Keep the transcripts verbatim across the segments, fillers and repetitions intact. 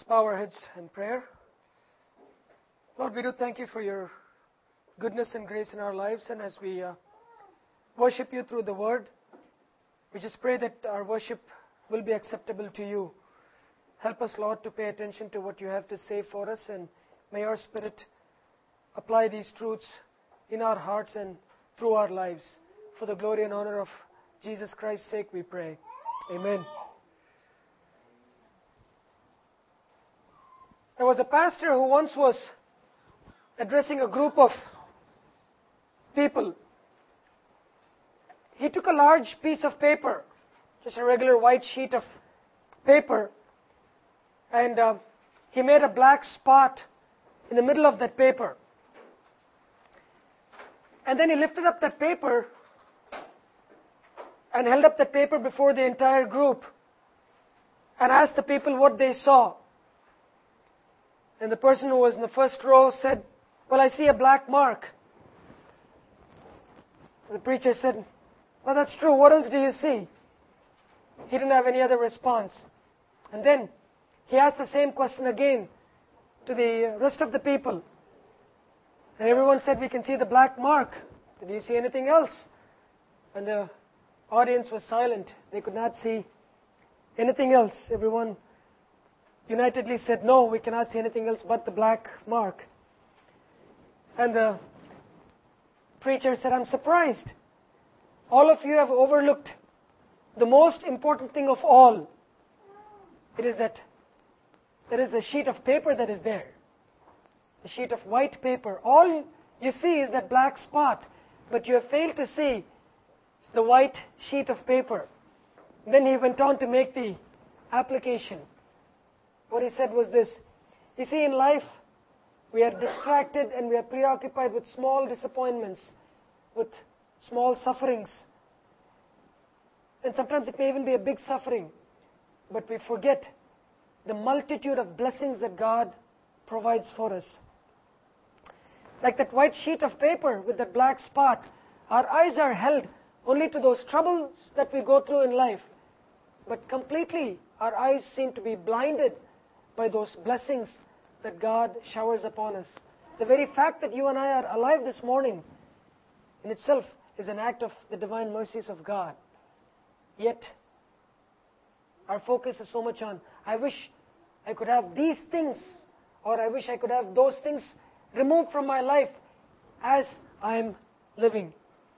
bow our heads in prayer. Lord, we do thank you for your goodness and grace in our lives, and as we uh, worship you through the word, we just pray that our worship will be acceptable to you. Help us, Lord, to pay attention to what you have to say for us, and may your Spirit apply these truths in our hearts and through our lives. For the glory and honor of Jesus Christ's sake, we pray. Amen. There was a pastor who once was addressing a group of people. He took a large piece of paper, just a regular white sheet of paper, and uh, he made a black spot in the middle of that paper. And then he lifted up that paper and held up that paper before the entire group and asked the people what they saw. And the person who was in the first row said, "Well, I see a black mark." The preacher said, "Well, that's true. What else do you see?" He didn't have any other response. And then he asked the same question again to the rest of the people. And everyone said, "We can see the black mark. Did you see anything else?" And the audience was silent. They could not see anything else. Everyone unitedly said, "No, we cannot see anything else but the black mark." And the preacher said, "I'm surprised. All of you have overlooked the most important thing of all. It is that there is a sheet of paper that is there. A sheet of white paper. All you see is that black spot, but you have failed to see the white sheet of paper." Then he went on to make the application. What he said was this: you see, in life, we are distracted and we are preoccupied with small disappointments, with small sufferings. And sometimes it may even be a big suffering, but we forget the multitude of blessings that God provides for us. Like that white sheet of paper with that black spot, our eyes are held only to those troubles that we go through in life, but completely our eyes seem to be blinded by those blessings that God showers upon us. The very fact that you and I are alive this morning in itself is an act of the divine mercies of God. Yet, our focus is so much on, I wish I could have these things, or I wish I could have those things removed from my life as I'm living.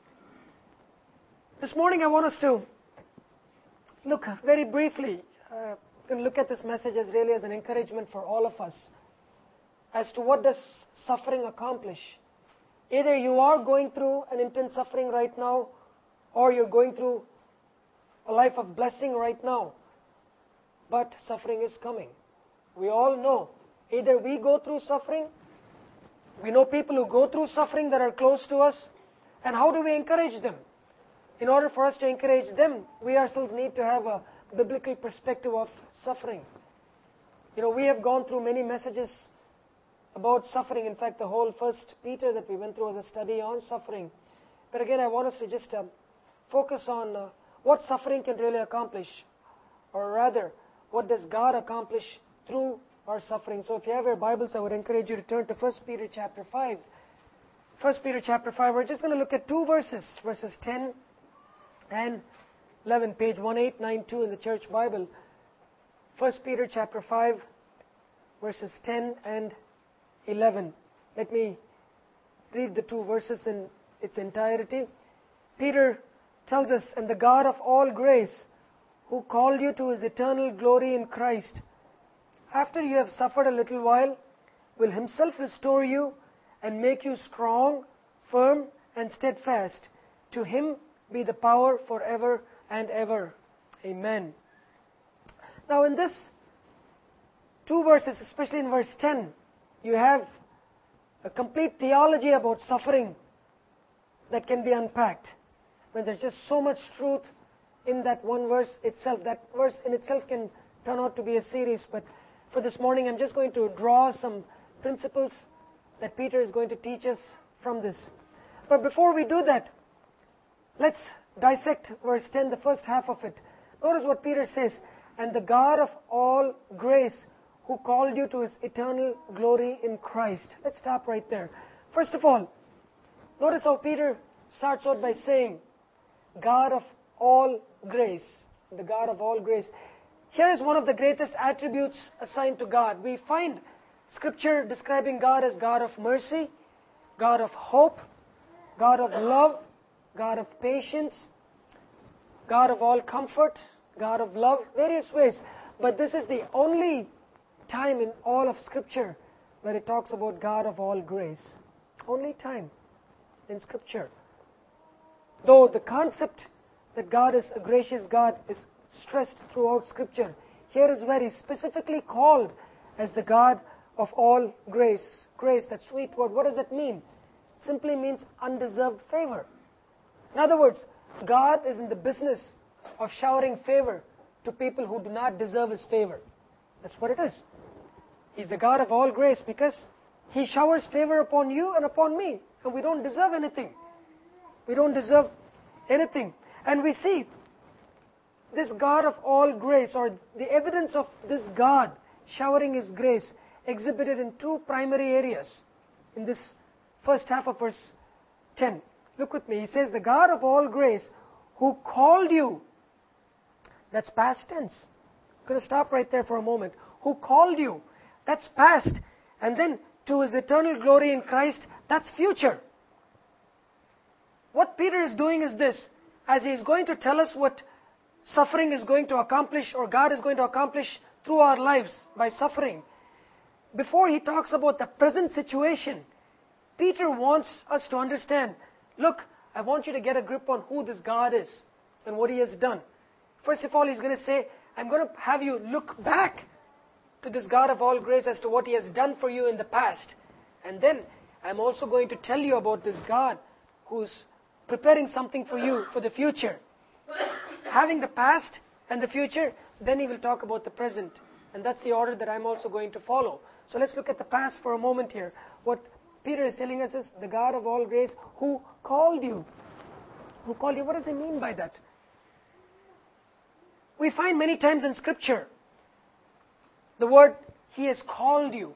This morning I want us to look very briefly, uh, and look at this message as really as an encouragement for all of us as to what does suffering accomplish. Either you are going through an intense suffering right now, or you're going through a life of blessing right now. But suffering is coming. We all know, either we go through suffering, we know people who go through suffering that are close to us, and how do we encourage them? In order for us to encourage them, we ourselves need to have a biblical perspective of suffering. You know, we have gone through many messages about suffering. In fact, the whole First Peter that we went through was a study on suffering. But again, I want us to just um, focus on uh, what suffering can really accomplish, or rather, what does God accomplish through our suffering. So if you have your Bibles, I would encourage you to turn to First Peter chapter five. First Peter chapter five, we're just going to look at two verses, verses ten and eleven, page eighteen ninety-two in the Church Bible. First Peter chapter five, verses ten and eleven. Let me read the two verses in its entirety. Peter tells us, "And the God of all grace, who called you to His eternal glory in Christ, after you have suffered a little while, will Himself restore you and make you strong, firm, and steadfast. To Him be the power forever and ever. Amen." Now in this two verses, especially in verse ten, you have a complete theology about suffering that can be unpacked. When there's just so much truth in that one verse itself. That verse in itself can turn out to be a series, but for this morning I'm just going to draw some principles that Peter is going to teach us from this. But before we do that, let's dissect verse ten, the first half of it. Notice what Peter says, "And the God of all grace, who called you to His eternal glory in Christ. Let's stop right there. First of all, notice how Peter starts out by saying, God of all grace. The God of all grace. Here is one of the greatest attributes assigned to God. We find Scripture describing God as God of mercy, God of hope, God of love, God of patience, God of all comfort, God of love, various ways. But this is the only time in all of Scripture where it talks about God of all grace. Only time in Scripture. Though the concept that God is a gracious God is stressed throughout Scripture, here is where He's specifically called as the God of all grace. Grace, that sweet word, what does it mean? It simply means undeserved favor. In other words, God is in the business of showering favor to people who do not deserve His favor. That's what it is. He's the God of all grace because He showers favor upon you and upon me. And we don't deserve anything. We don't deserve anything. And we see this God of all grace, or the evidence of this God showering His grace, exhibited in two primary areas in this first half of verse ten. Look with me. He says, the God of all grace who called you. That's past tense. I'm going to stop right there for a moment. Who called you. That's past. And then to His eternal glory in Christ, that's future. What Peter is doing is this. As he is going to tell us what suffering is going to accomplish, or God is going to accomplish through our lives by suffering, before he talks about the present situation, Peter wants us to understand, look, I want you to get a grip on who this God is and what He has done. First of all, he's going to say, I'm going to have you look back to this God of all grace as to what He has done for you in the past. And then, I'm also going to tell you about this God who's preparing something for you for the future. Having the past and the future, then he will talk about the present. And that's the order that I'm also going to follow. So let's look at the past for a moment here. What Peter is telling us is the God of all grace who called you. Who called you? What does he mean by that? We find many times in Scripture the word, He has called you.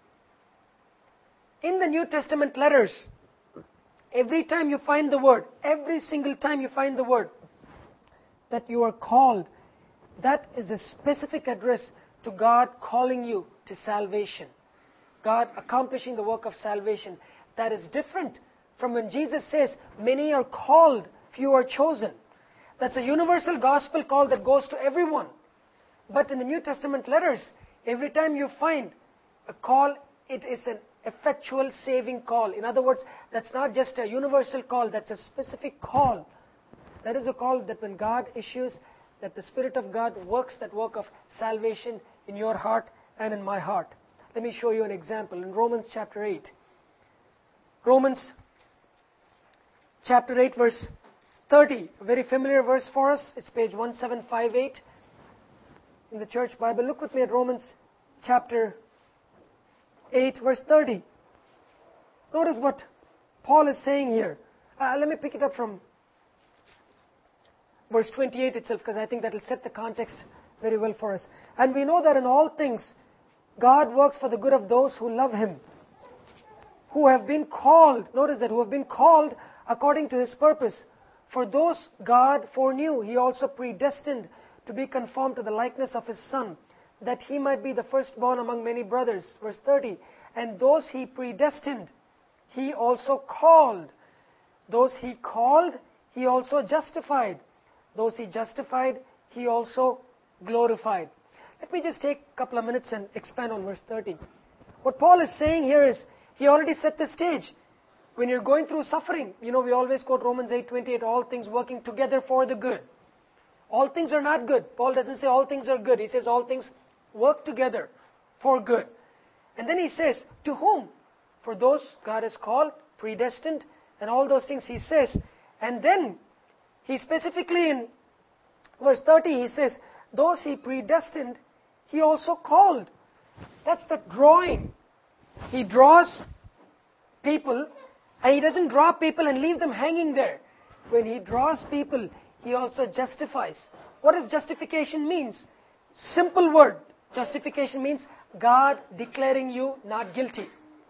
In the New Testament letters, every time you find the word, every single time you find the word that you are called, that is a specific address to God calling you to salvation. God accomplishing the work of salvation. That is different from when Jesus says, many are called, few are chosen. That's a universal gospel call that goes to everyone. But in the New Testament letters, every time you find a call, it is an effectual saving call. In other words, that's not just a universal call, that's a specific call. That is a call that when God issues, that the Spirit of God works that work of salvation in your heart and in my heart. Let me show you an example in Romans chapter eight. Romans chapter eight verse thirty, a very familiar verse for us. It's page one seven five eight in the Church Bible. Look with me at Romans chapter eight verse thirty. Notice what Paul is saying here. Uh, let me pick it up from verse twenty-eight itself, because I think that will set the context very well for us. And we know that in all things, God works for the good of those who love Him, who have been called, notice that, who have been called according to His purpose. For those God foreknew, He also predestined to be conformed to the likeness of His Son, that He might be the firstborn among many brothers. Verse thirty, and those He predestined, He also called. Those He called, He also justified. Those He justified, He also glorified. Let me just take a couple of minutes and expand on verse thirty. What Paul is saying here is, he already set the stage. When you're going through suffering, you know, we always quote Romans eight twenty-eight, all things working together for the good. All things are not good. Paul doesn't say all things are good. He says all things work together for good. And then he says, to whom? For those God has called, predestined, and all those things he says. And then, he specifically in verse thirty, he says, those He predestined, He also called. That's the drawing. He draws people, and He doesn't draw people and leave them hanging there. When He draws people, He also justifies. What does justification means? Simple word. Justification means God declaring you not guilty.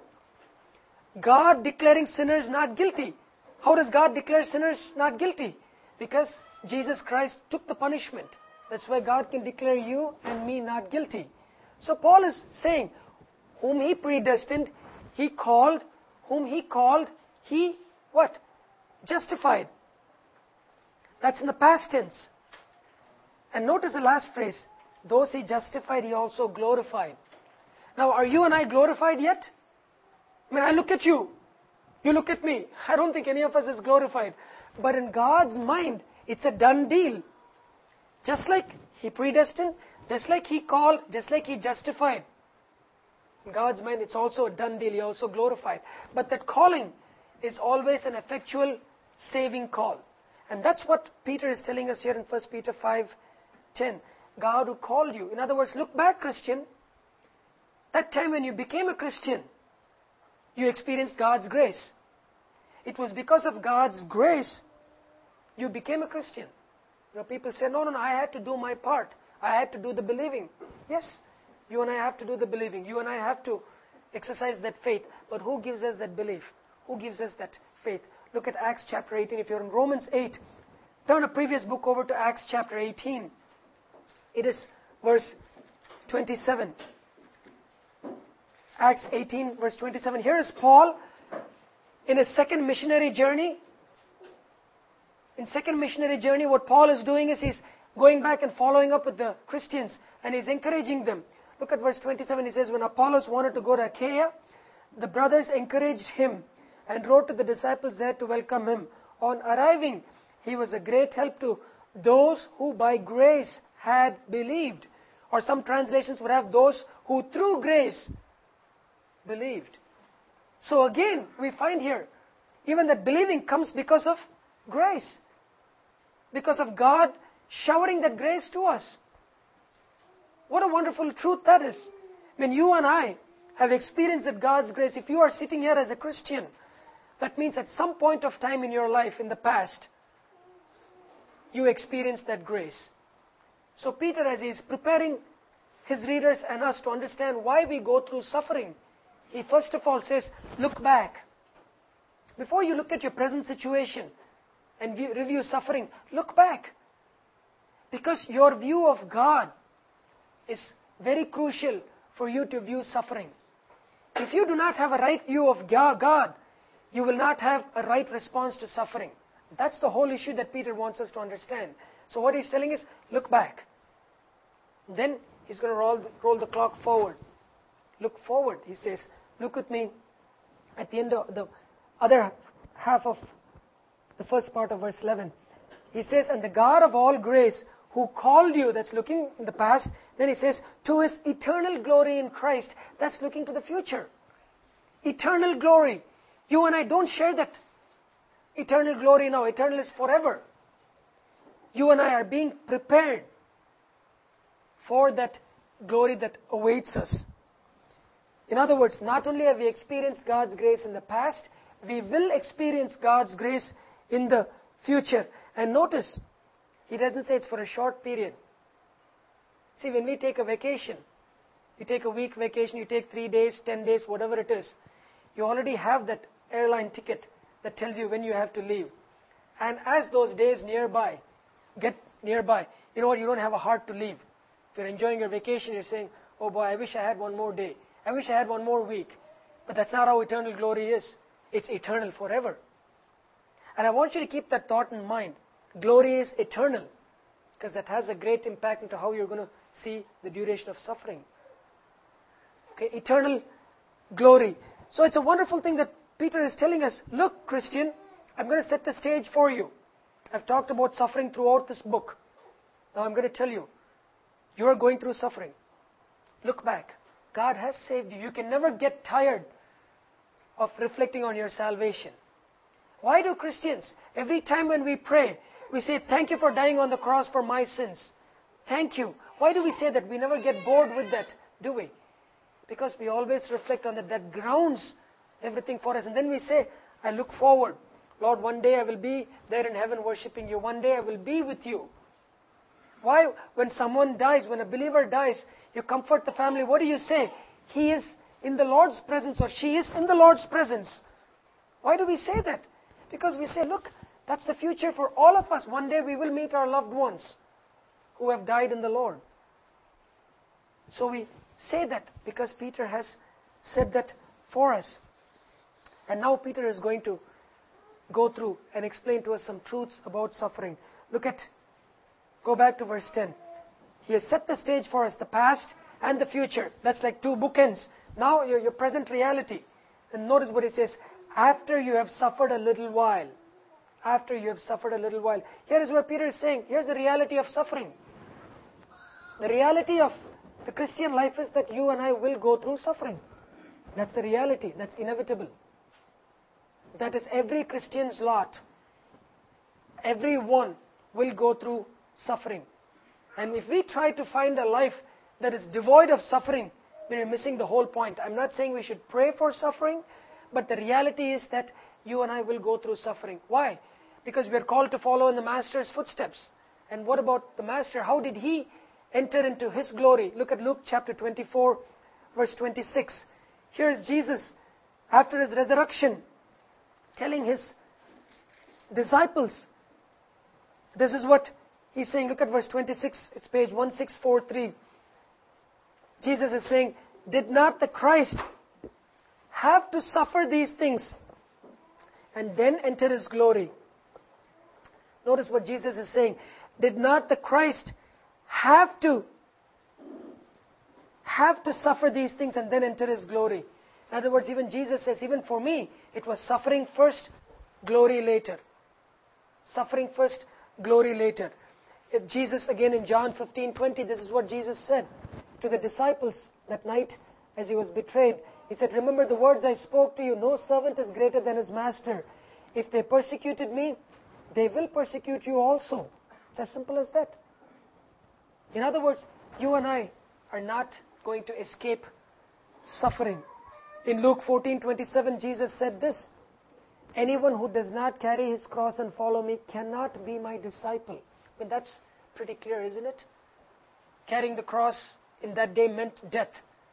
God declaring sinners not guilty. How does God declare sinners not guilty? Because Jesus Christ took the punishment. That's why God can declare you and me not guilty. So Paul is saying, whom He predestined, He called. Whom He called, He, what? Justified. That's in the past tense. And notice the last phrase. Those He justified, He also glorified. Now, are you and I glorified yet? I mean, I look at you. You look at me. I don't think any of us is glorified. But in God's mind, it's a done deal. Just like He predestined, just like He called, just like He justified. In God's mind, it's also a done deal. He also glorified. But that calling is always an effectual saving call. And that's what Peter is telling us here in First Peter five ten. God who called you. In other words, look back, Christian. That time when you became a Christian, you experienced God's grace. It was because of God's grace you became a Christian. You know, people say, no, no, no, I had to do my part. I had to do the believing. Yes, you and I have to do the believing. You and I have to exercise that faith. But who gives us that belief? Who gives us that faith? Look at Acts chapter eighteen. If you're in Romans eight, turn a previous book over to Acts chapter eighteen. It is verse twenty-seven. Acts eighteen, verse twenty-seven. Here is Paul in his second missionary journey. In second missionary journey, what Paul is doing is he's going back and following up with the Christians and he's encouraging them. Look at verse twenty-seven. He says, when Apollos wanted to go to Achaia, the brothers encouraged him and wrote to the disciples there to welcome him. On arriving, he was a great help to those who by grace had believed. Or some translations would have those who through grace believed. So again, we find here, even that believing comes because of grace. Because of God showering that grace to us. What a wonderful truth that is. When you and I have experienced that God's grace, if you are sitting here as a Christian, that means at some point of time in your life in the past, you experienced that grace. So Peter, as he is preparing his readers and us to understand why we go through suffering, he first of all says, look back. Before you look at your present situation and view, review suffering, look back. Because your view of God is very crucial for you to view suffering. If you do not have a right view of God, you will not have a right response to suffering. That's the whole issue that Peter wants us to understand. So what he's telling is, look back. Then he's going to roll the, roll the clock forward. Look forward, he says. Look with me at the end of the other half of the first part of verse eleven. He says, and the God of all grace who called you, that's looking in the past. Then he says, to His eternal glory in Christ, that's looking to the future. Eternal glory. You and I don't share that eternal glory now. Eternal is forever. You and I are being prepared for that glory that awaits us. In other words, not only have we experienced God's grace in the past, we will experience God's grace in the future. And notice, he doesn't say it's for a short period. See, when we take a vacation, you take a week vacation, you take three days, ten days, whatever it is, you already have that airline ticket that tells you when you have to leave. And as those days nearby, get nearby, you know what, you don't have a heart to leave. If you're enjoying your vacation, you're saying, oh boy, I wish I had one more day. I wish I had one more week. But that's not how eternal glory is. It's eternal forever. And I want you to keep that thought in mind. Glory is eternal. Because that has a great impact into how you're going to see the duration of suffering. Okay, eternal glory. So it's a wonderful thing that Peter is telling us, look, Christian, I'm going to set the stage for you. I've talked about suffering throughout this book. Now I'm going to tell you, you are going through suffering. Look back. God has saved you. You can never get tired of reflecting on your salvation. Why do Christians, every time when we pray, we say, thank you for dying on the cross for my sins. Thank you. Why do we say that? We never get bored with that, do we? Because we always reflect on that. That grounds everything for us. And then we say, I look forward. Lord, one day I will be there in heaven worshiping you. One day I will be with you. Why? When someone dies, when a believer dies, You comfort the family. What do you say? He is in the Lord's presence, or she is in the Lord's presence. Why do we say that? Because we say, look, that's the future for all of us. One day we will meet our loved ones who have died in the Lord. So we say that because Peter has said that for us. And now Peter is going to go through and explain to us some truths about suffering. Look at, go back to verse ten. He has set the stage for us, the past and the future. That's like two bookends. Now your, your present reality. And notice what he says, after you have suffered a little while. After you have suffered a little while. Here is what Peter is saying. Here's the reality of suffering. The reality of the Christian life is that you and I will go through suffering. That's the reality. That's inevitable. That is every Christian's lot. Everyone will go through suffering. And if we try to find a life that is devoid of suffering, we're missing the whole point. I'm not saying we should pray for suffering, but the reality is that you and I will go through suffering. Why? Because we are called to follow in the Master's footsteps. And what about the Master? How did He enter into His glory? Look at Luke chapter twenty-four, verse twenty-six. Here is Jesus, after His resurrection, telling His disciples. This is what He's saying. Look at verse twenty-six. It's page one six four three. Jesus is saying, did not the Christ have to suffer these things and then enter His glory? Notice what Jesus is saying. Did not the Christ have to have to suffer these things and then enter His glory? In other words, even Jesus says, even for me, it was suffering first, glory later. Suffering first, glory later. If Jesus, again in John fifteen twenty, this is what Jesus said to the disciples that night as He was betrayed. He said, remember the words I spoke to you, no servant is greater than his master. If they persecuted me, they will persecute you also. It's as simple as that. In other words, you and I are not going to escape suffering. In Luke fourteen twenty-seven, Jesus said this, anyone who does not carry his cross and follow me cannot be my disciple. I mean, that's pretty clear, isn't it? Carrying the cross in that day meant death.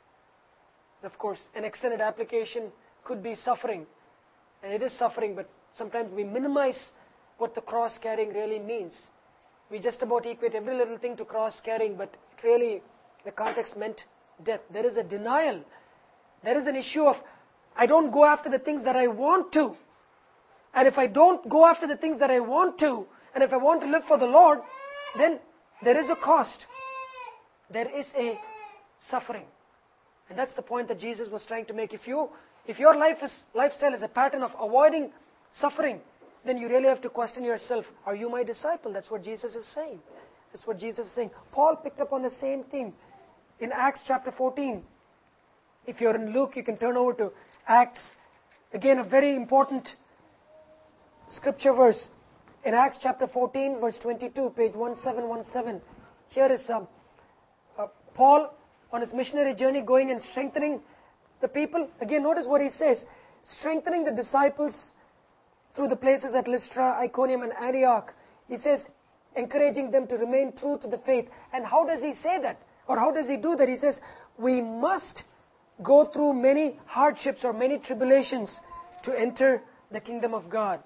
Of course, an extended application could be suffering. And it is suffering, but sometimes we minimize what the cross carrying really means. We just about equate every little thing to cross carrying, but it really, the context meant death. There is a denial. There is an issue of, I don't go after the things that I want to. And if I don't go after the things that I want to, and if I want to live for the Lord, then there is a cost. There is a suffering. And that's the point that Jesus was trying to make. If you, if your life is, lifestyle is a pattern of avoiding suffering, then you really have to question yourself, are you my disciple? That's what Jesus is saying. That's what Jesus is saying. Paul picked up on the same thing in Acts chapter fourteen. If you're in Luke, you can turn over to Acts. Again, a very important scripture verse. In Acts chapter fourteen, verse twenty-two, page one seven one seven. Here is um, uh, Paul on his missionary journey going and strengthening the people. Again, notice what he says. Strengthening the disciples through the places at Lystra, Iconium and Antioch. He says, encouraging them to remain true to the faith. And how does he say that? Or how does he do that? He says, we must go through many hardships or many tribulations to enter the kingdom of God.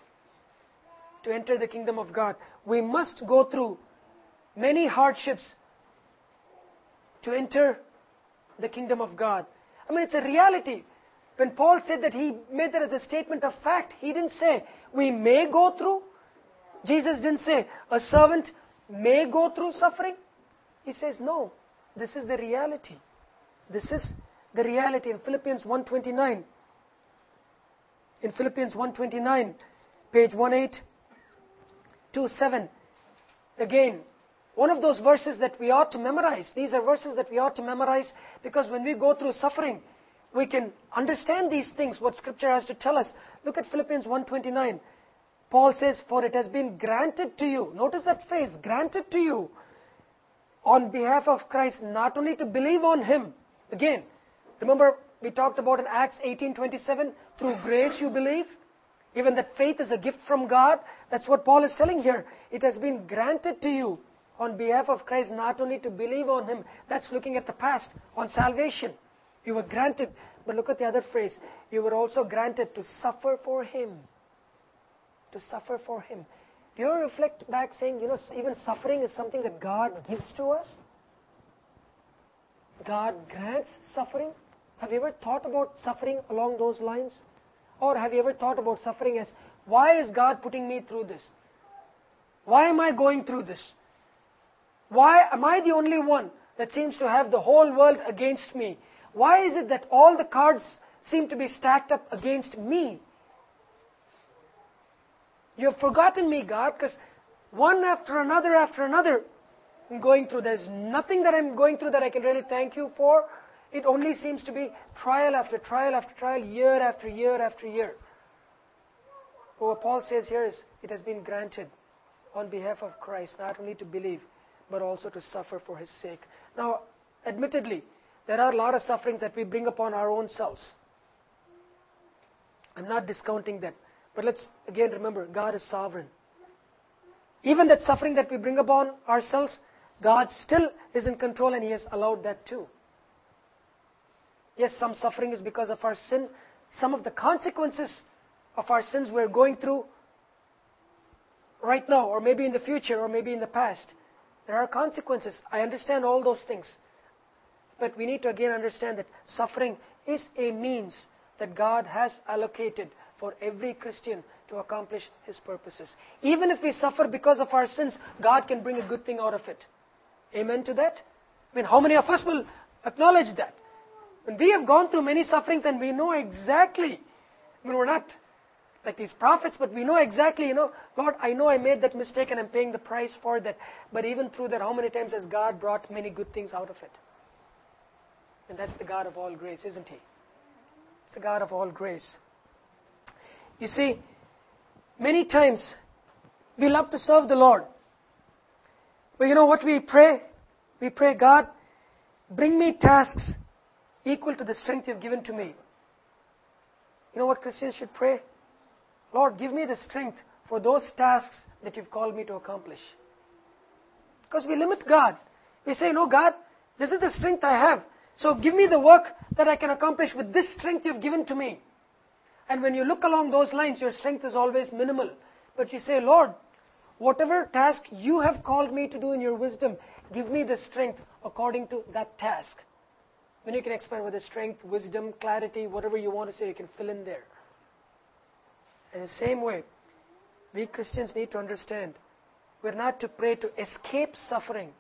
To enter the kingdom of God. We must go through many hardships to enter the kingdom of God. I mean, it's a reality. When Paul said that, he made that as a statement of fact. He didn't say, we may go through. Jesus didn't say, a servant may go through suffering. He says, no, this is the reality. This is the reality. In Philippians one twenty-nine, in Philippians one twenty-nine, page one eight two seven, again, one of those verses that we ought to memorize. These are verses that we ought to memorize because when we go through suffering, we can understand these things, what Scripture has to tell us. Look at Philippians one twenty-nine. Paul says, for it has been granted to you. Notice that phrase, granted to you, on behalf of Christ, not only to believe on Him. Again, remember we talked about in Acts eighteen twenty-seven, through grace you believe. Even that faith is a gift from God. That's what Paul is telling here. It has been granted to you on behalf of Christ, not only to believe on Him, that's looking at the past, on salvation. You were granted, but look at the other phrase, you were also granted to suffer for Him. To suffer for Him. Do you ever reflect back saying, you know, even suffering is something that God gives to us? God grants suffering? Have you ever thought about suffering along those lines? Or have you ever thought about suffering as, why is God putting me through this? Why am I going through this? Why am I the only one that seems to have the whole world against me? Why is it that all the cards seem to be stacked up against me? You have forgotten me, God, because one after another after another I'm going through. There's nothing that I'm going through that I can really thank you for. It only seems to be trial after trial after trial, year after year after year. But what Paul says here is, it has been granted on behalf of Christ, not only to believe, but also to suffer for His sake. Now, admittedly, there are a lot of sufferings that we bring upon our own selves. I'm not discounting that. But let's again remember, God is sovereign. Even that suffering that we bring upon ourselves, God still is in control and He has allowed that too. Yes, some suffering is because of our sin. Some of the consequences of our sins we're going through right now, or maybe in the future, or maybe in the past. There are consequences. I understand all those things. But we need to again understand that suffering is a means that God has allocated for every Christian to accomplish His purposes. Even if we suffer because of our sins, God can bring a good thing out of it. Amen to that? I mean, how many of us will acknowledge that? When we have gone through many sufferings and we know exactly, I mean, we're not like these prophets, but we know exactly, you know, Lord, I know I made that mistake and I'm paying the price for that. But even through that, how many times has God brought many good things out of it? And that's the God of all grace, isn't He? It's the God of all grace. You see, many times we love to serve the Lord. But you know what we pray? We pray, God, bring me tasks equal to the strength You've given to me. You know what Christians should pray? Lord, give me the strength for those tasks that You've called me to accomplish. Because we limit God. We say, no, God, this is the strength I have. So give me the work that I can accomplish with this strength You've given to me. And when you look along those lines, your strength is always minimal. But you say, Lord, whatever task You have called me to do in Your wisdom, give me the strength according to that task. When you can expand whether strength, wisdom, clarity, whatever you want to say, you can fill in there. In the same way, we Christians need to understand, we're not to pray to escape suffering.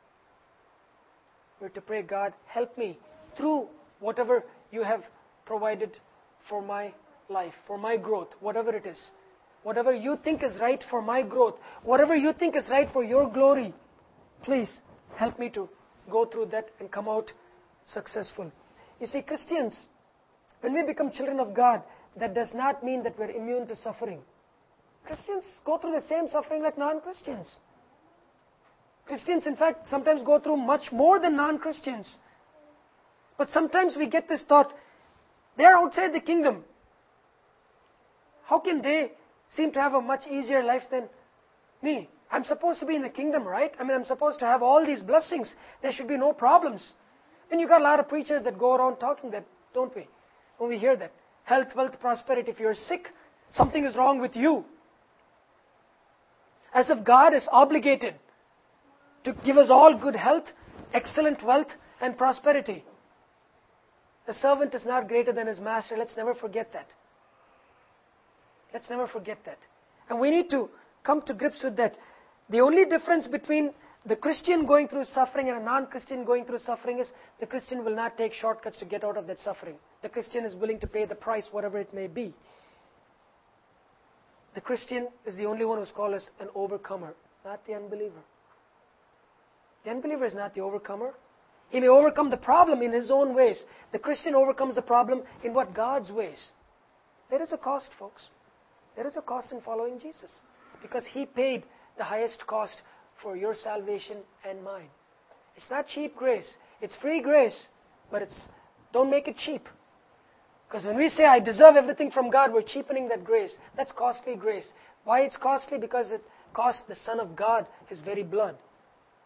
We're to pray, God, help me through whatever You have provided for my life, for my growth, whatever it is. Whatever You think is right for my growth, whatever You think is right for Your glory, please help me to go through that and come out successful. You see, Christians, when we become children of God, that does not mean that we're immune to suffering. Christians go through the same suffering like non-Christians. Christians, in fact, sometimes go through much more than non-Christians. But sometimes we get this thought, they're outside the kingdom. How can they seem to have a much easier life than me? I'm supposed to be in the kingdom, right? I mean, I'm supposed to have all these blessings. There should be no problems. And you got a lot of preachers that go around talking that, don't we? When we hear that. Health, wealth, prosperity. If you're sick, something is wrong with you. As if God is obligated to give us all good health, excellent wealth, and prosperity. The servant is not greater than his master. Let's never forget that. Let's never forget that. And we need to come to grips with that. The only difference between the Christian going through suffering and a non-Christian going through suffering is the Christian will not take shortcuts to get out of that suffering. The Christian is willing to pay the price, whatever it may be. The Christian is the only one who's called as an overcomer, not the unbeliever. The unbeliever is not the overcomer. He may overcome the problem in his own ways. The Christian overcomes the problem in what? God's ways. There is a cost, folks. There is a cost in following Jesus. Because He paid the highest cost for your salvation and mine. It's not cheap grace. It's free grace. But it's don't make it cheap. Because when we say, I deserve everything from God, we're cheapening that grace. That's costly grace. Why it's costly? Because it cost the Son of God His very blood.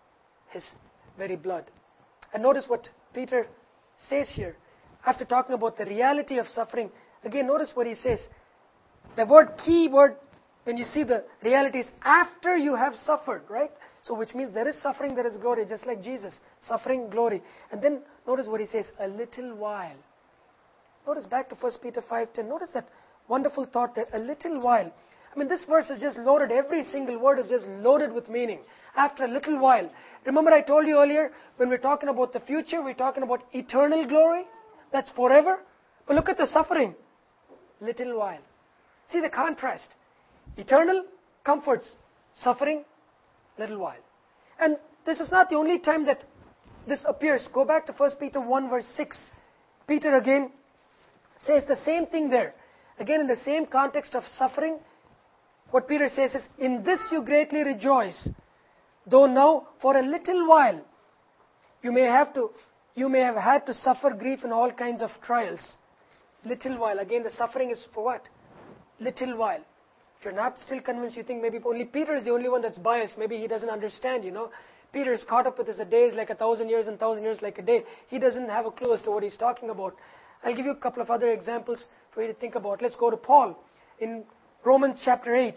His very blood. And notice what Peter says here. After talking about the reality of suffering, again, notice what he says. The word, key word, when you see the reality is after you have suffered, right? So which means there is suffering, there is glory, just like Jesus. Suffering, glory. And then notice what he says, a little while. Notice back to First Peter five ten. Notice that wonderful thought there, a little while. I mean, this verse is just loaded. Every single word is just loaded with meaning. After a little while. Remember I told you earlier, when we're talking about the future, we're talking about eternal glory. That's forever. But look at the suffering. Little while. See the contrast. Eternal comforts. Suffering, little while. And this is not the only time that this appears. Go back to First Peter one verse six. Peter again says the same thing there. Again in the same context of suffering. What Peter says is, in this you greatly rejoice, though now for a little while you may have to, you may have had to suffer grief in all kinds of trials. Little while. Again, the suffering is for what? Little while. If you're not still convinced, you think maybe only Peter is the only one that's biased. Maybe he doesn't understand, you know. Peter is caught up with this, a day is like a thousand years and thousand years like a day. He doesn't have a clue as to what he's talking about. I'll give you a couple of other examples for you to think about. Let's go to Paul in Romans chapter eight.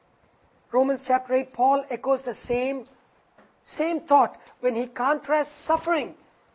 Romans chapter eight, Paul echoes the same, same thought when he contrasts suffering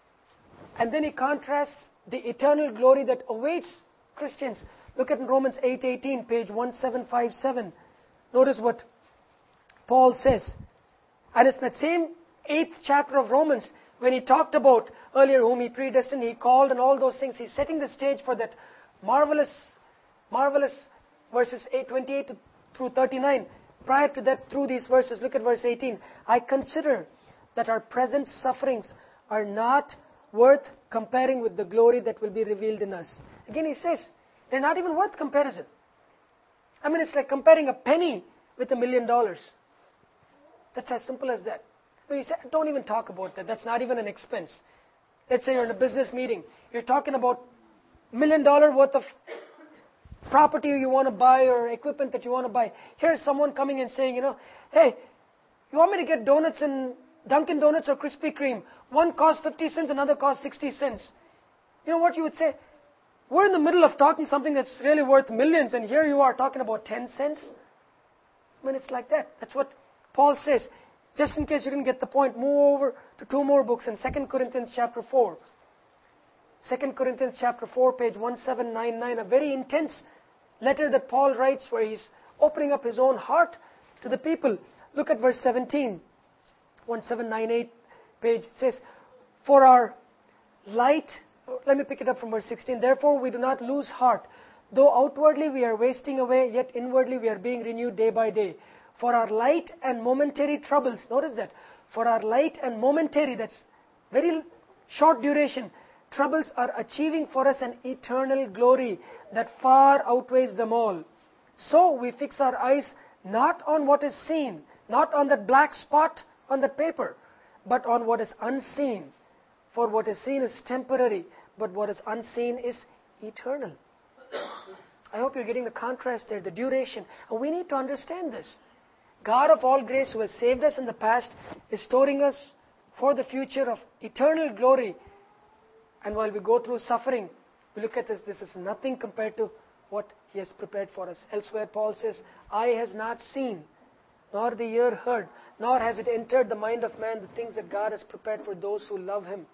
and then he contrasts the eternal glory that awaits Christians. Look at Romans eight eighteen, page seventeen fifty-seven. Notice what Paul says. And it's that same eighth chapter of Romans when he talked about earlier whom he predestined, he called and all those things. He's setting the stage for that marvelous, marvelous verses eight twenty-eight through thirty-nine. Prior to that, through these verses, look at verse eighteen. I consider that our present sufferings are not worth comparing with the glory that will be revealed in us. Again, he says, they're not even worth comparison. I mean, it's like comparing a penny with a million dollars. That's as simple as that. So you say, don't even talk about that. That's not even an expense. Let's say you're in a business meeting. You're talking about million dollar worth of property you want to buy or equipment that you want to buy. Here's someone coming and saying, you know, hey, you want me to get donuts in Dunkin' Donuts or Krispy Kreme? One costs fifty cents, another costs sixty cents. You know what you would say? We're in the middle of talking something that's really worth millions, and here you are talking about ten cents. I mean, it's like that. That's what Paul says. Just in case you didn't get the point, move over to two more books in Second Corinthians chapter four. Second Corinthians chapter four, page seventeen ninety-nine, a very intense letter that Paul writes where he's opening up his own heart to the people. Look at verse seventeen. seventeen ninety-eight page. It says, for our light, let me pick it up from verse sixteen. Therefore we do not lose heart. Though outwardly we are wasting away, yet inwardly we are being renewed day by day. For our light and momentary troubles, notice that. For our light and momentary, that's very short duration, troubles are achieving for us an eternal glory that far outweighs them all. So we fix our eyes not on what is seen, not on that black spot on the paper, but on what is unseen. For what is seen is temporary, but what is unseen is eternal. I hope you're getting the contrast there, the duration. And we need to understand this. God of all grace, who has saved us in the past, is storing us for the future of eternal glory. And while we go through suffering, we look at this, this is nothing compared to what He has prepared for us. Elsewhere, Paul says, eye has not seen, nor the ear heard, nor has it entered the mind of man the things that God has prepared for those who love Him.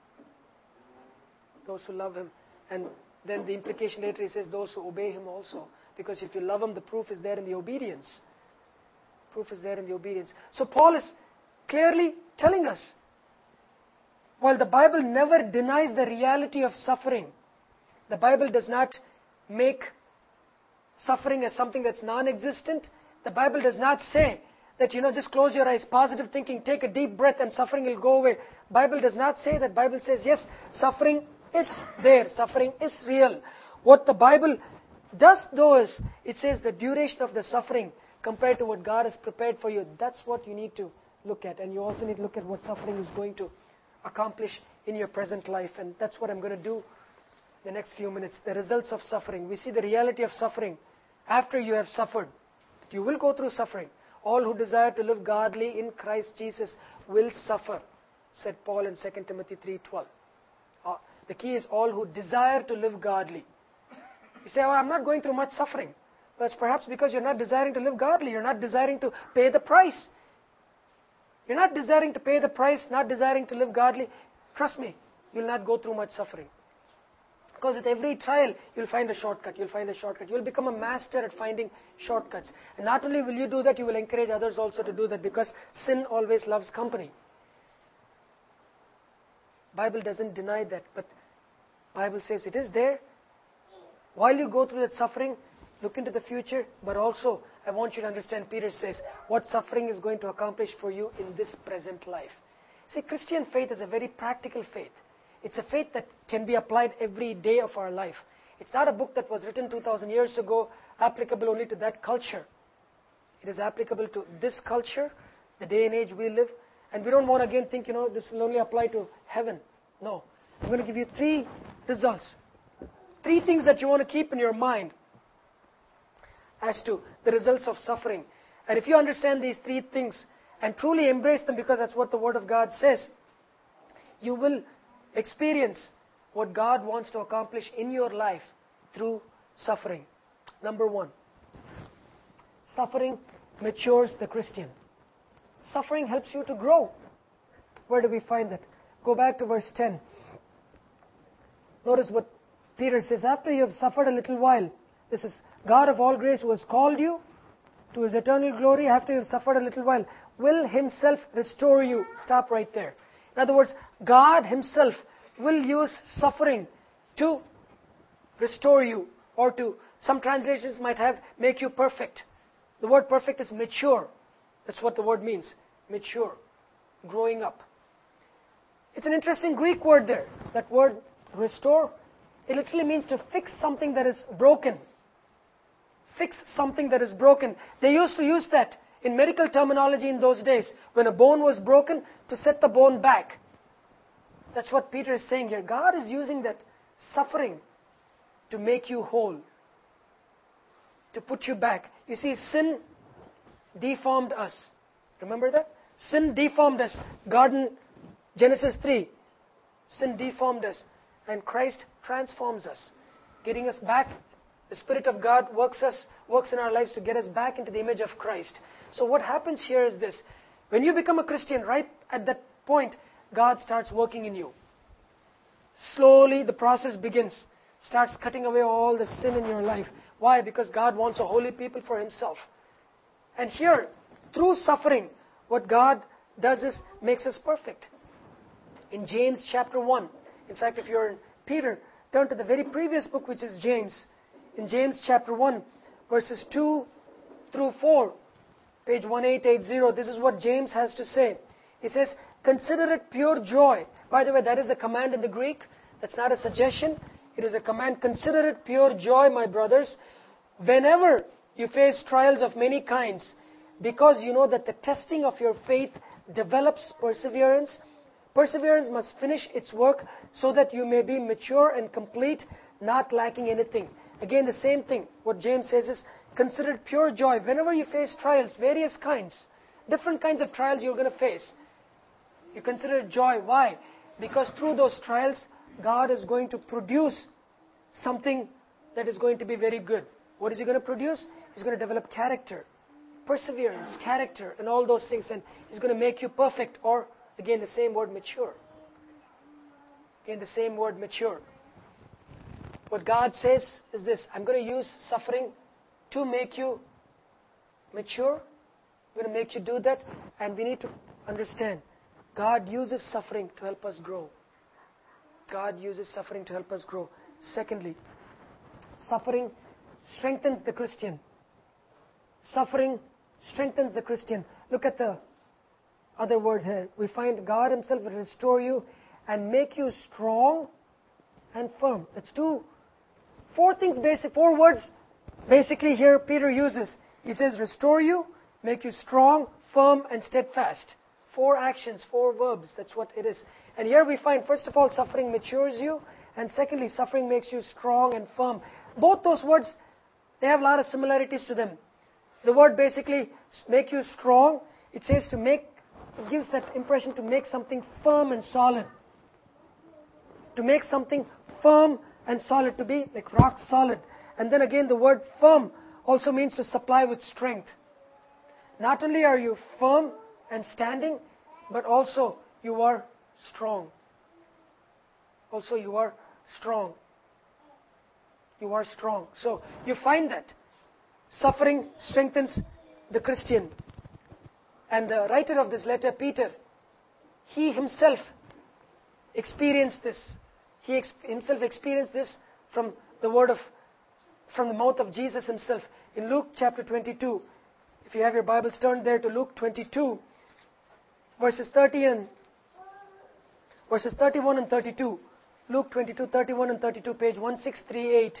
Those who love Him. And then the implication later, he says, those who obey Him also. Because if you love Him, the proof is there in the obedience. Proof is there in the obedience. So Paul is clearly telling us, while the Bible never denies the reality of suffering, the Bible does not make suffering as something that's non-existent. The Bible does not say that, you know, just close your eyes, positive thinking, take a deep breath and suffering will go away. Bible does not say that. Bible says, yes, suffering is there. Suffering is real. What the Bible does though is, it says the duration of the suffering compared to what God has prepared for you. That's what you need to look at. And you also need to look at what suffering is going to accomplish in your present life. And that's what I'm going to do the next few minutes. The results of suffering. We see the reality of suffering. After you have suffered, you will go through suffering. All who desire to live godly in Christ Jesus will suffer. said Paul in Second Timothy three twelve. Uh, the key is all who desire to live godly. You say, oh, I'm not going through much suffering. Well, it's perhaps because you're not desiring to live godly. You're not desiring to pay the price. You're not desiring to pay the price, not desiring to live godly. Trust me, you'll not go through much suffering. Because at every trial, you'll find a shortcut. You'll find a shortcut. You'll become a master at finding shortcuts. And not only will you do that, you will encourage others also to do that, because sin always loves company. Bible doesn't deny that, but Bible says it is there. While you go through that suffering, look into the future, but also I want you to understand, Peter says, what suffering is going to accomplish for you in this present life. See, Christian faith is a very practical faith. It's a faith that can be applied every day of our life. It's not a book that was written two thousand years ago, applicable only to that culture. It is applicable to this culture, the day and age we live. And we don't want to again think, you know, this will only apply to heaven. No. I'm going to give you three results. Three things that you want to keep in your mind as to the results of suffering. And if you understand these three things and truly embrace them, because that's what the Word of God says, you will experience what God wants to accomplish in your life through suffering. Number one, suffering matures the Christian. Suffering helps you to grow. Where do we find that? Go back to verse ten. Notice what Peter says, after you have suffered a little while, this is God of all grace who has called you to His eternal glory, after you have suffered a little while, will Himself restore you. Stop right there. In other words, God Himself will use suffering to restore you, or to, some translations might have, make you perfect. The word perfect is mature. That's what the word means, mature, growing up. It's an interesting Greek word there, that word restore. It literally means to fix something that is broken. Fix something that is broken. They used to use that in medical terminology in those days. When a bone was broken, to set the bone back. That's what Peter is saying here. God is using that suffering to make you whole, to put you back. You see, sin deformed us. Remember that? Sin deformed us. Garden, Genesis three. Sin deformed us. And Christ transforms us, getting us back. The Spirit of God works us, works in our lives to get us back into the image of Christ. So what happens here is this. When you become a Christian, right at that point, God starts working in you. Slowly the process begins. Starts cutting away all the sin in your life. Why? Because God wants a holy people for Himself. And here, through suffering, what God does is makes us perfect. In James chapter one, in fact, if you're in Peter, turn to the very previous book, which is James. In James chapter one, verses two through four, page eighteen eighty, this is what James has to say. He says, consider it pure joy. By the way, that is a command in the Greek. That's not a suggestion. It is a command. Consider it pure joy, my brothers, whenever you face trials of many kinds, because you know that the testing of your faith develops perseverance. Perseverance must finish its work so that you may be mature and complete, not lacking anything. Again, the same thing. What James says is, consider it pure joy. Whenever you face trials, various kinds, different kinds of trials you're going to face, you consider it joy. Why? Because through those trials, God is going to produce something that is going to be very good. What is He going to produce? He's going to develop character, perseverance, character, and all those things. And He's going to make you perfect, or again, the same word, mature. Again, the same word, mature. What God says is this, I'm going to use suffering to make you mature. I'm going to make you do that. And we need to understand, God uses suffering to help us grow. God uses suffering to help us grow. Secondly, suffering strengthens the Christian. Suffering strengthens the Christian. Look at the other word here. We find God Himself will restore you and make you strong and firm. That's two, four things basic, four words basically here Peter uses. He says restore you, make you strong, firm and steadfast. Four actions, four verbs, that's what it is. And here we find, first of all, suffering matures you, and secondly, suffering makes you strong and firm. Both those words, they have a lot of similarities to them. The word basically, make you strong, it says to make it gives that impression to make something firm and solid. To make something firm and solid, to be like rock solid. And then again, the word firm also means to supply with strength. Not only are you firm and standing, but also you are strong. Also you are strong. You are strong. So you find that suffering strengthens the Christian. And the writer of this letter, Peter, he himself experienced this. He ex- himself experienced this from the word of, from the mouth of Jesus himself. In Luke chapter twenty-two, if you have your Bibles turned there to Luke twenty-two, verses thirty and verses thirty-one and thirty-two. Luke twenty-two, thirty-one and thirty-two, page one six three eight.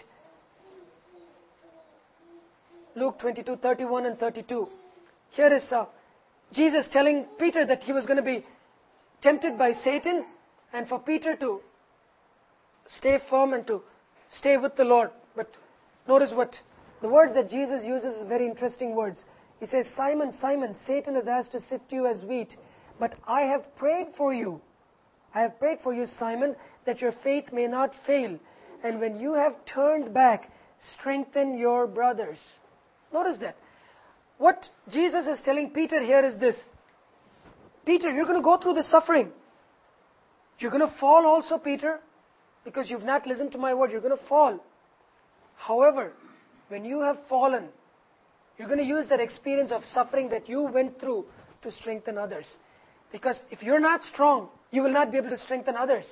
Luke twenty-two, thirty-one and thirty-two. Here is uh, Jesus telling Peter that he was going to be tempted by Satan, and for Peter to stay firm and to stay with the Lord. But notice what the words that Jesus uses are very interesting words. He says, Simon, Simon, Satan has asked to sift you as wheat, but I have prayed for you. I have prayed for you, Simon, that your faith may not fail. And when you have turned back, strengthen your brothers. Notice that. What Jesus is telling Peter here is this. Peter, you're going to go through the suffering. You're going to fall also, Peter, because you've not listened to my word. You're going to fall. However, when you have fallen, you're going to use that experience of suffering that you went through to strengthen others. Because if you're not strong, you will not be able to strengthen others.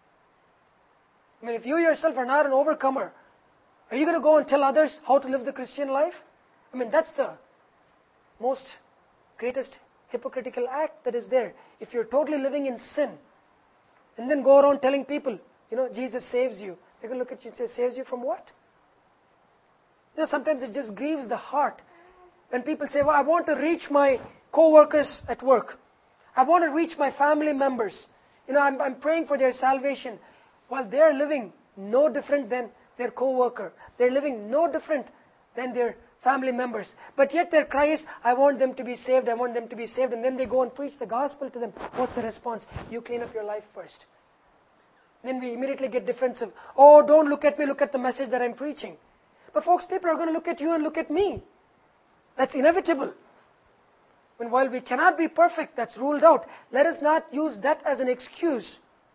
I mean, if you yourself are not an overcomer, are you going to go and tell others how to live the Christian life? I mean, that's the most greatest hypocritical act that is there. If you're totally living in sin, and then go around telling people, you know, Jesus saves you. They're going to look at you and say, saves you from what? You know, sometimes it just grieves the heart when people say, well, I want to reach my co-workers at work. I want to reach my family members. You know, I'm, I'm praying for their salvation. While they're living no different than their co-worker. They're living no different than their family members. But yet their cry is, I want them to be saved, I want them to be saved. And then they go and preach the gospel to them. What's the response? You clean up your life first. Then we immediately get defensive. Oh, don't look at me, look at the message that I'm preaching. But folks, people are going to look at you and look at me. That's inevitable. When while we cannot be perfect, that's ruled out. Let us not use that as an excuse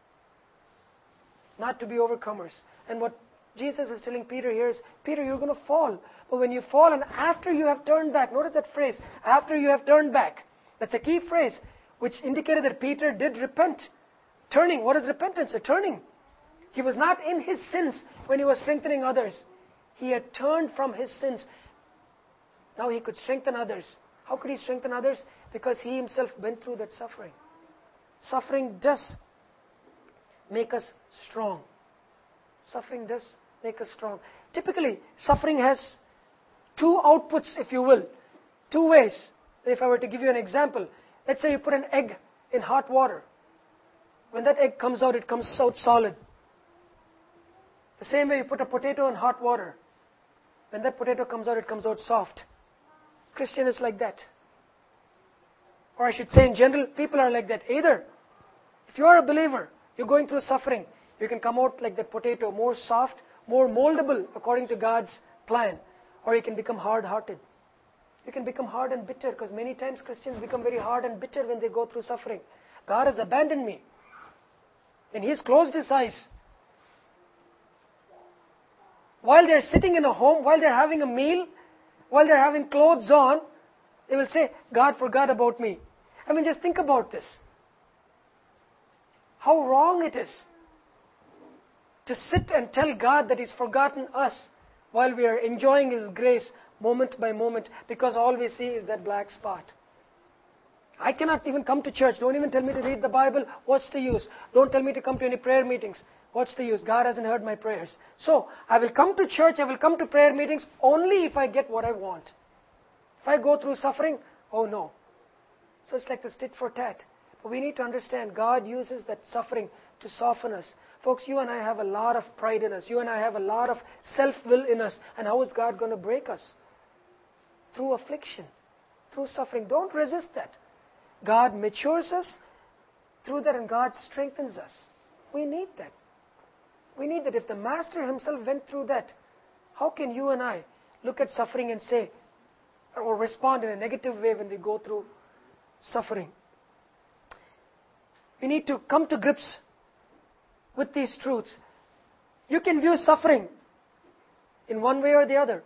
not to be overcomers. And what Jesus is telling Peter here is, Peter, you're going to fall. But when you fall and after you have turned back, notice that phrase, after you have turned back. That's a key phrase which indicated that Peter did repent. Turning, what is repentance? A turning. He was not in his sins when he was strengthening others. He had turned from his sins. Now he could strengthen others. How could he strengthen others? Because he himself went through that suffering. Suffering does make us strong. Suffering does make us strong. Typically, suffering has two outputs, if you will. Two ways. If I were to give you an example, let's say you put an egg in hot water. When that egg comes out, it comes out solid. The same way you put a potato in hot water. When that potato comes out, it comes out soft. Christian is like that. Or I should say in general, people are like that. Either, if you are a believer, you're going through suffering, you can come out like that potato, more soft, more moldable according to God's plan. Or you can become hard-hearted. You can become hard and bitter, because many times Christians become very hard and bitter when they go through suffering. God has abandoned me. And He's closed His eyes. While they're sitting in a home, while they're having a meal, while they're having clothes on, they will say, God forgot about me. I mean, just think about this. How wrong it is to sit and tell God that He's forgotten us while we are enjoying His grace moment by moment, because all we see is that black spot. I cannot even come to church. Don't even tell me to read the Bible. What's the use? Don't tell me to come to any prayer meetings. What's the use? God hasn't heard my prayers. So, I will come to church, I will come to prayer meetings only if I get what I want. If I go through suffering, oh no. So it's like this tit for tat. But we need to understand God uses that suffering to soften us. Folks, you and I have a lot of pride in us. You and I have a lot of self-will in us. And how is God going to break us? Through affliction, through suffering. Don't resist that. God matures us through that, and God strengthens us. We need that. We need that. If the Master himself went through that, how can you and I look at suffering and say, or respond in a negative way when we go through suffering? We need to come to grips with these truths. You can view suffering in one way or the other.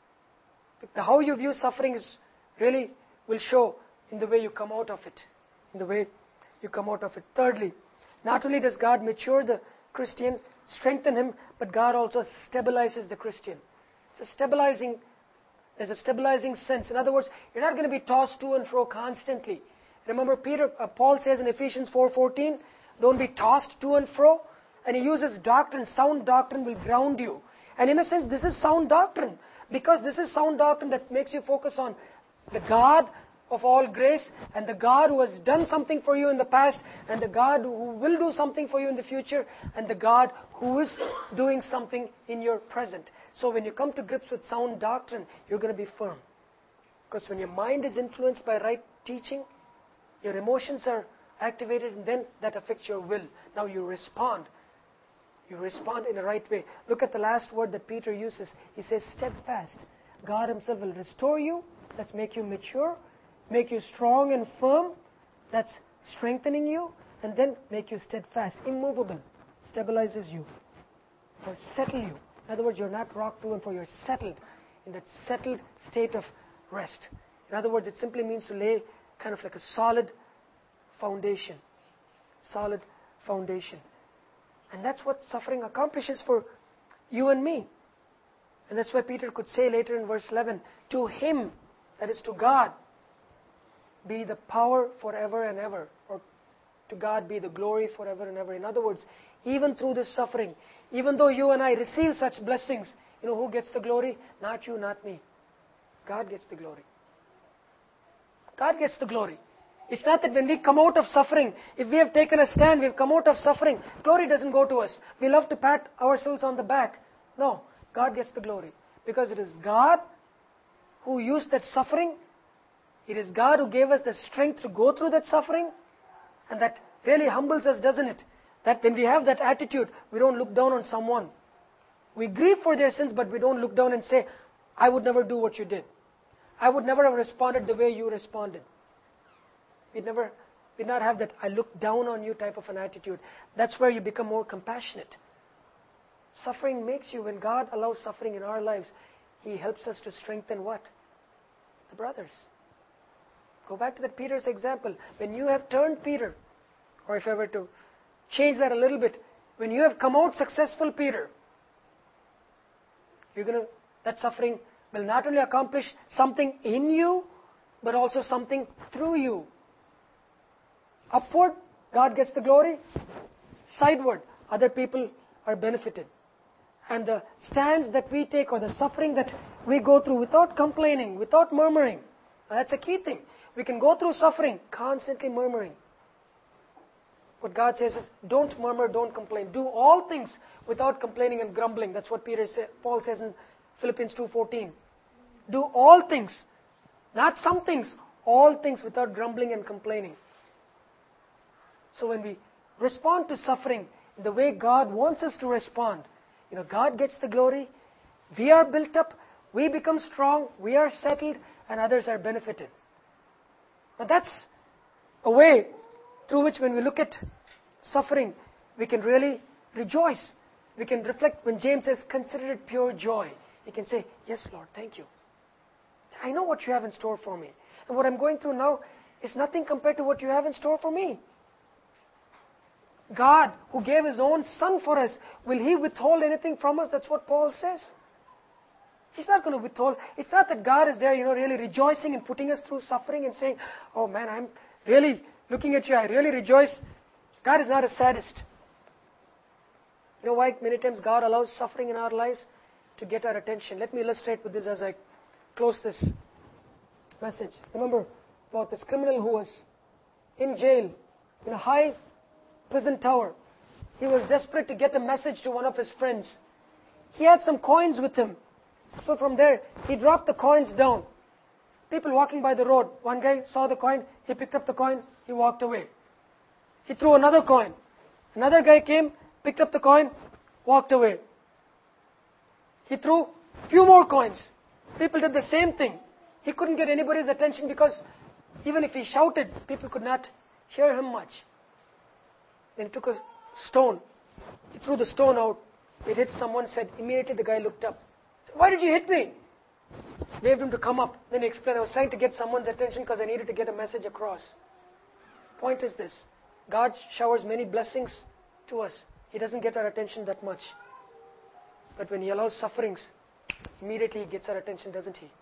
How you view suffering is really will show in the way you come out of it. In the way you come out of it. Thirdly, not only does God mature the Christian, strengthen him, but God also stabilizes the Christian. It's a stabilizing, there's a stabilizing sense. In other words, you're not going to be tossed to and fro constantly. Remember, Peter, uh, Paul says in Ephesians four fourteen, don't be tossed to and fro. And he uses doctrine. Sound doctrine will ground you. And in a sense, this is sound doctrine. Because this is sound doctrine that makes you focus on the God of all grace, and the God who has done something for you in the past, and the God who will do something for you in the future, and the God who is doing something in your present. So when you come to grips with sound doctrine, you're going to be firm. Because when your mind is influenced by right teaching, your emotions are activated, and then that affects your will. Now you respond. You respond in the right way. Look at the last word that Peter uses. He says, steadfast. God himself will restore you. That's make you mature. Make you strong and firm. That's strengthening you. And then make you steadfast, immovable. Stabilizes you. Or settle you. In other words, you're not rocked to and fro. You're settled in that settled state of rest. In other words, it simply means to lay kind of like a solid foundation. Solid foundation. And that's what suffering accomplishes for you and me. And that's why Peter could say later in verse eleven, to him, that is to God, be the power forever and ever. Or to God be the glory forever and ever. In other words, even through this suffering, even though you and I receive such blessings, you know who gets the glory? Not you, not me. God gets the glory. God gets the glory. It's not that when we come out of suffering, if we have taken a stand, we've come out of suffering, glory doesn't go to us. We love to pat ourselves on the back. No, God gets the glory. Because it is God who used that suffering. It is God who gave us the strength to go through that suffering. And that really humbles us, doesn't it? That when we have that attitude, we don't look down on someone. We grieve for their sins, but we don't look down and say, I would never do what you did. I would never have responded the way you responded. We'd never, we'd not have that I look down on you type of an attitude. That's where you become more compassionate. Suffering makes you, when God allows suffering in our lives, He helps us to strengthen what? The brothers. Go back to that Peter's example. When you have turned Peter, or if I were to change that a little bit, when you have come out successful Peter, you're going to, that suffering will not only accomplish something in you, but also something through you. Upward, God gets the glory. Sideward, other people are benefited. And the stands that we take or the suffering that we go through without complaining, without murmuring, that's a key thing. We can go through suffering constantly murmuring. What God says is, don't murmur, don't complain. Do all things without complaining and grumbling. That's what Peter say, Paul says in Philippians two fourteen. Do all things, not some things, all things without grumbling and complaining. So when we respond to suffering in the way God wants us to respond, you know, God gets the glory, we are built up, we become strong, we are settled, and others are benefited. Now that's a way through which when we look at suffering, we can really rejoice. We can reflect when James says, consider it pure joy. You can say, yes, Lord, thank you. I know what you have in store for me. And what I'm going through now is nothing compared to what you have in store for me. God, who gave His own Son for us, will He withhold anything from us? That's what Paul says. He's not going to withhold. It's not that God is there, you know, really rejoicing and putting us through suffering and saying, oh man, I'm really looking at you, I really rejoice. God is not a sadist. You know why many times God allows suffering in our lives? To get our attention. Let me illustrate with this as I close this message. Remember about this criminal who was in jail, in a high prison tower. He was desperate to get a message to one of his friends. He had some coins with him. So from there, he dropped the coins down. People walking by the road. One guy saw the coin, he picked up the coin, he walked away. He threw another coin. Another guy came, picked up the coin, walked away. He threw a few more coins. People did the same thing. He couldn't get anybody's attention because even if he shouted, people could not hear him much. Then he took a stone. He threw the stone out. It hit someone, said, immediately the guy looked up. Said, why did you hit me? Waved him to come up. Then he explained, I was trying to get someone's attention because I needed to get a message across. Point is this. God showers many blessings to us. He doesn't get our attention that much. But when He allows sufferings, immediately He gets our attention, doesn't He?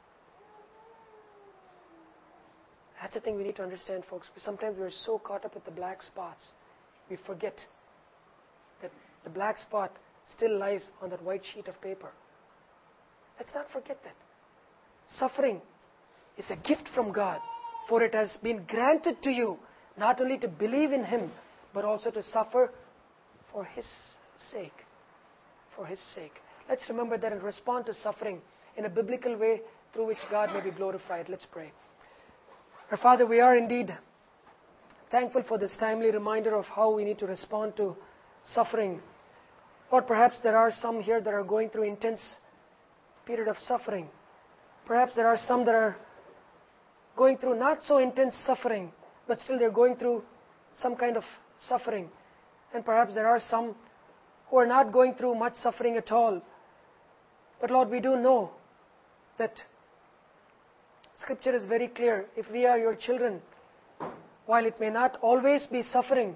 That's the thing we need to understand, folks. Sometimes we're so caught up with the black spots, we forget that the black spot still lies on that white sheet of paper. Let's not forget that. Suffering is a gift from God, for it has been granted to you not only to believe in Him, but also to suffer for His sake. For His sake. Let's remember that and respond to suffering in a biblical way through which God may be glorified. Let's pray. Our Father, we are indeed thankful for this timely reminder of how we need to respond to suffering. Or perhaps there are some here that are going through intense period of suffering. Perhaps there are some that are going through not so intense suffering, but still they're going through some kind of suffering. And perhaps there are some who are not going through much suffering at all. But Lord, we do know that Scripture is very clear. If we are your children, while it may not always be suffering,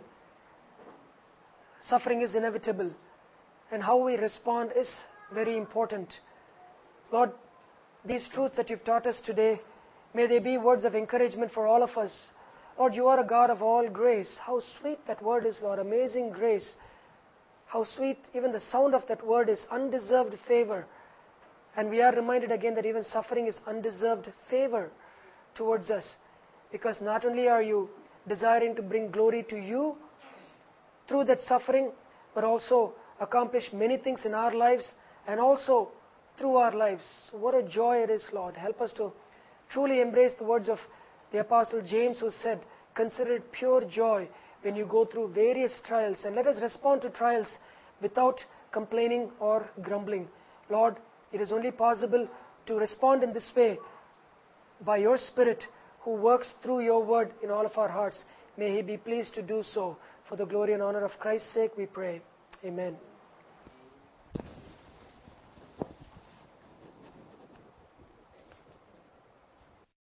suffering is inevitable. And how we respond is very important. Lord, these truths that you've taught us today, may they be words of encouragement for all of us. Lord, you are a God of all grace. How sweet that word is, Lord. Amazing grace. How sweet, even the sound of that word is undeserved favor. And we are reminded again that even suffering is undeserved favor towards us. Because not only are you desiring to bring glory to you through that suffering, but also accomplish many things in our lives and also through our lives. What a joy it is, Lord. Help us to truly embrace the words of the Apostle James, who said, consider it pure joy when you go through various trials. And let us respond to trials without complaining or grumbling. Lord, it is only possible to respond in this way by your Spirit who works through your word in all of our hearts. May He be pleased to do so. For the glory and honor of Christ's sake we pray. Amen.